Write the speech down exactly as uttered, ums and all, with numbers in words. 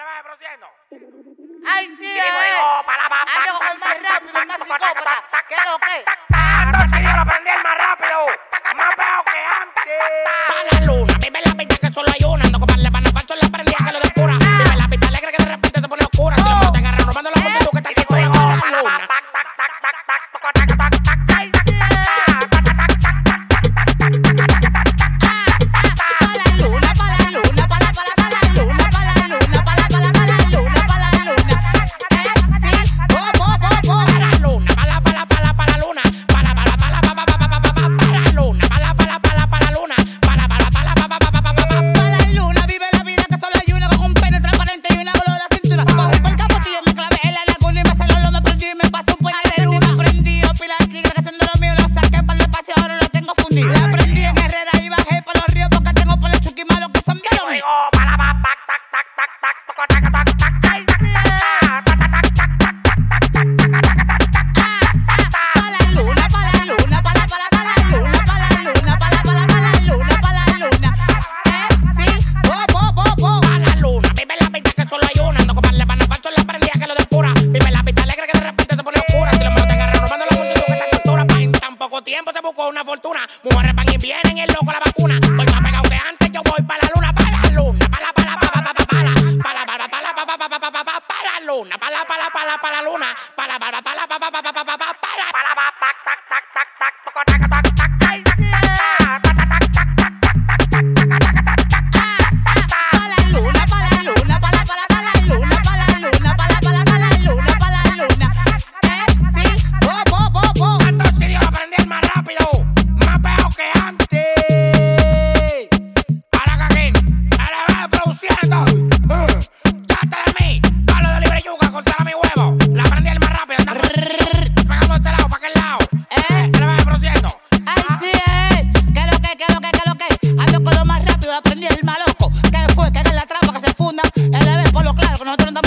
va produciendo. ¡Ay, sí! Y digo, digo, para, para, Ando con el más rápido, el más psicópata. ¿Qué es lo que? Entonces yo lo prendí el más rápido. Más pegado que antes. Pa' la luna, vive la pista que solo hay una. Ando con par de panas falsos, la prendía que lo depura. Vive la pista alegre que de repente se pone oscura. Si los monos te agarran robando la multitud que está aquí fuera. Pa' la luna. Tiempo se buscó una fortuna. Mujeres van y vienen, el loco la vacuna. Voy más pegado que antes, yo voy para la luna, para la luna, para la, para la, para la, para la, para la, para la, para la, para la, para la, para la luna, para la, para la, para la, para la luna, para la, para la, para la, para la, para la, para la, para la, tac, tac, tac, tac, tac, tac, tac, tac, Aprendí el maloco, que fue que en la trampa que se funda, él le ve por lo claro que nosotros andamos